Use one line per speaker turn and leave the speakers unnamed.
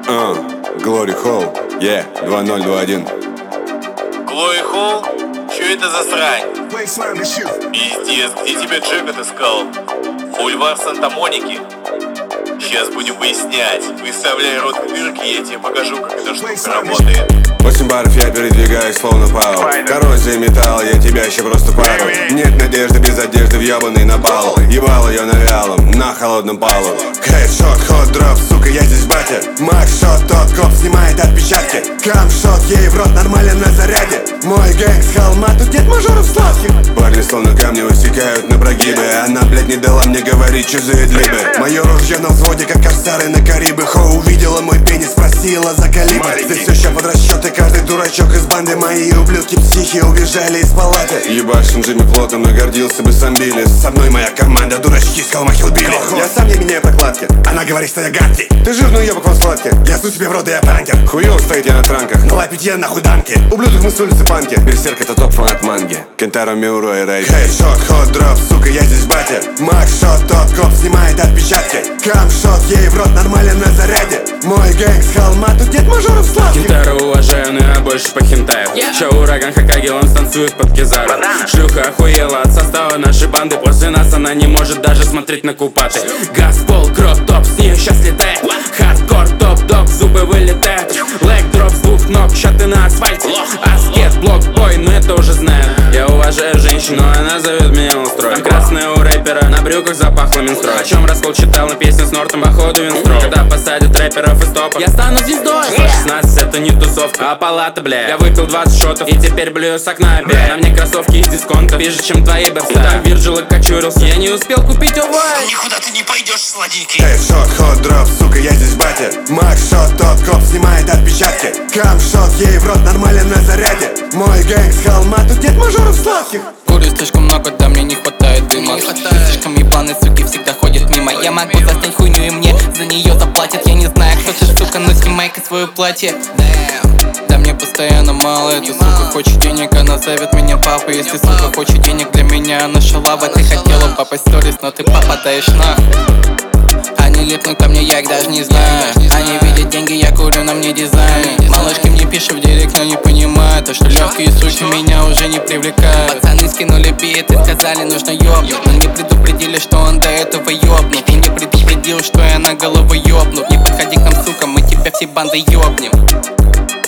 Glory Hall, 2021.
Glory Hall? Чё это за срань? Пиздец, где тебя Джек отыскал? Бульвар Санта-Моники? Сейчас будем выяснять. Выставляй рот к дырке, я тебе покажу, как эта штука работает.
8 баров я передвигаюсь словно пау. Коррозия металла, я тебя еще просто пару. Нет надежды без одежды, въебаный на балу. Ебал ее навялом, на холодном полу. Хедшот, хот-дроп, сука, я здесь батя. Макшот, тот коп снимает отпечатки. Камшот, ей в рот нормально на заряде. Мой гэнг с холма, тут нет мажоров сладких. Парни словно камни высекают на прогибы. Она, блядь, не дала мне говорить чужие длибы. Мое ружье на взводе, как корсары на Карибы. Хоу увидела мой пенис, спросила за калибр. Здесь все еще под расчеты, каждый дурачок из банды. Мои ублюдки психи убежали из палаты. Ебашим Джимми плотом, но гордился бы сам Билли. Со мной моя команда, дурачки с холма Хилбилли. Я сам не меняю прокладки, она говорит, что я гадкий. Ты жирный уебок в складке, я су тебе в рот, и я пранкер. Хуёво стоит я на транках, на питье нахуй дамки. Ублюдок мы с улицы панки, Берсерк это топ-фанат манги. Кентаро, Миуро и Рейд. Хедшот, хот-дроп, сука, я здесь батя. Макшот, тот коп снимает отпечатки. Камшот, ей в рот нормально на заряде. Мой гэнг с холма, тут нет мажоров сладких.
Кентаро уважаю, но я больше по хентаю. Чё ураган Хокаге, он станцует под Кизару. Шлюха охуела от состава нашей банды. После нас она не может даже смотреть на купаты. Газ, пол, кроп-топ, с нее сейчас летает. Хардкор, топ-дог, зубы вылетают. Лэг-дроп, звук ног, ща ты на асфальте. Аскет, блок-бой, но это уже знаю. Я уважаю женщину, она зовет меня устроить. Там красная у рэпера, на брюках запахло менстрой. О чем Раскол читал на песню с Нортом, походу Винстроу. Когда посадят рэперов из топа, я стану звездой. 16 это не тусовка, а палата, бля. Я выпил 20 шотов и теперь блюю с окна опять. На мне кроссовки из дисконта, ближе, чем твои бэпсы. Там Вирджил и кочурился, я не успел купить овай.
Никуда ты не пойдешь, сладенький.
Хедшот, хот-дроп, сука, я здесь батя. Макшот, тот коп снимает отпечатки. Камшот, ей в рот нормально на заряде. Мой гэнг с холма, тут нет мажоров сладких.
Курю слишком много, да мне не хватает дыма. Слишком ебаные суки всегда ходят мимо. Я могу заснять хуйню и мне за нее заплатят. Я не знаю, кто ты, сука, но снимай-ка свое платье. Да мне постоянно мало, эта сука хочет денег, она зовет меня папой. Если сука хочет денег, для меня она шалава. Ты хотела попасть в сторис, но ты попадаешь нахуй. Они липнут ко мне, я их даже не знаю. Они видят деньги, я курю, на мне дизайн. Малышки мне пишут в директ, но не понимают то, что легкие суки меня уже не привлекают. Пацаны скинули бит и сказали, нужно ёбнуть. Но не предупредили, что он до этого ёбнут. И не предупредил, что я на голову ёбну. Не подходи к нам, сука, мы тебя все банды ёбнем.